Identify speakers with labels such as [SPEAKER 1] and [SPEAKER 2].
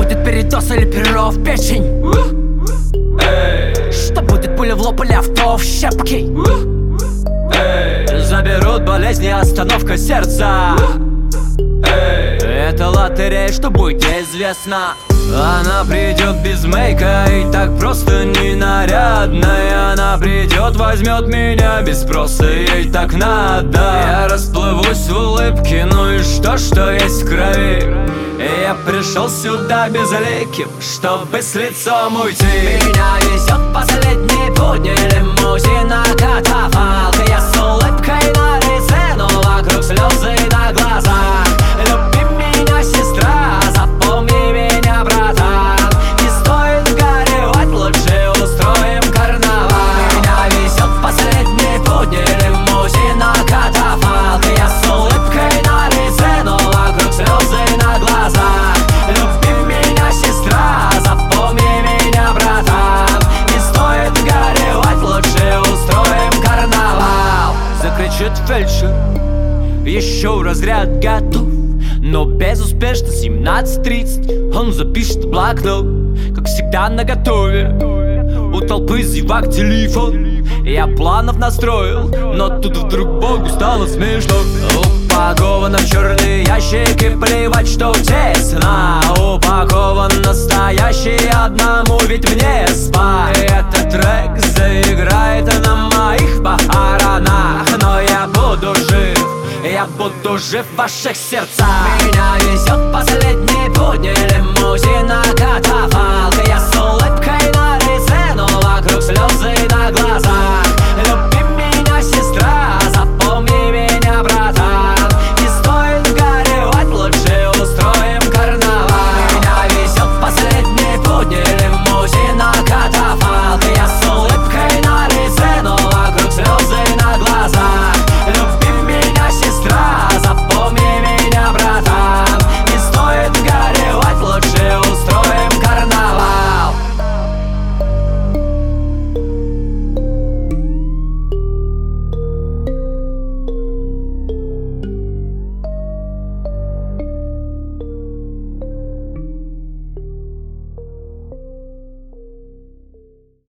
[SPEAKER 1] будет передоз или перелом в печень? Что будет пуля в лоб или авто в щепки? Заберут болезни, остановка сердца. Это лотерея, что будет неизвестно. Она придет без мейка и так просто ненарядная. Она придет, возьмет меня без спроса, ей так надо. Я расплывусь в улыбке, ну и что есть в крови? Я пришел сюда безликим, чтобы с лицом уйти. Меня везет последний будни лимузина катафалк. Я с улыбкой на лице, но вокруг слезы на глазах. Люби меня, сестра, запомни меня, братан. Не стоит горевать, лучше устроим карнавал. Меня везет последний будни лимузина катафалк. Я с улыбкой на лице, но вокруг слезы на глазах. Люби меня, сестра, запомни меня, братан. Не стоит горевать, лучше устроим карнавал. Закричит фельдшер, еще разряд готов, но безуспешно. 17:30 он запишет в блокнот, как всегда наготове. У толпы зевак телефон. Я планов настроил, но тут вдруг Богу стало смешно. Упаковано в черные ящики, плевать, что тесно. Упакован настоящий, одному ведь мне спать. Этот трек заиграет на моих похоронах, но я буду жив, я буду жив в ваших сердцах. Меня везет последний будни лимузина катафалк. Я с улыбкой на лице, но вокруг слезы на глазах.